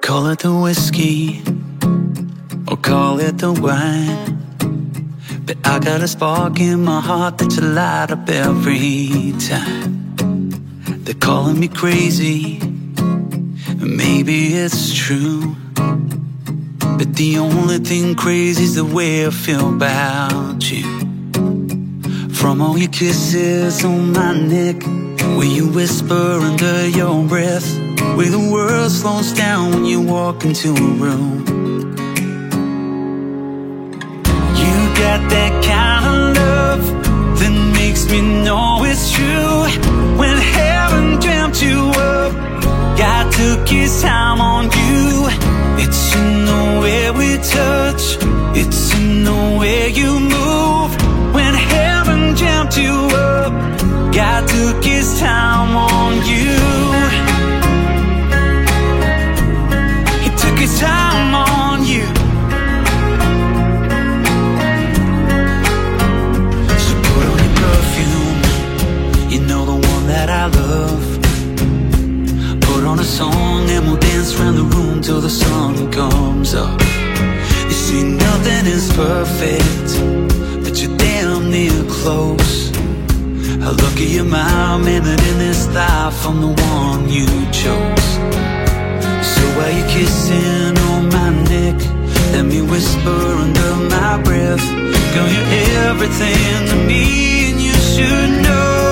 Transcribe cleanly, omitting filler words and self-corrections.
Call it the whiskey, or call it the wine, but I got a spark in my heart that you light up every time. They're calling me crazy, maybe it's true, but the only thing crazy is the way I feel about you. From all your kisses on my neck, where you whisper under your breath, where the world slows down when you walk into a room. You got that kind of love that makes me know it's true. When heaven dreamt you up, God took his time on you. It's in the way we touch, it's in the way you move. When heaven dreamt you up, God took his time on you. He took his time on you. So put on your perfume, you know, the one that I love. Put on a song and we'll dance around the room till the sun comes up. You see, nothing is perfect, but you're damn near close. I look at your mom, and in this life I'm the one you chose. So while you're kissing on my neck, let me whisper under my breath, girl, you're everything to me, and you should know.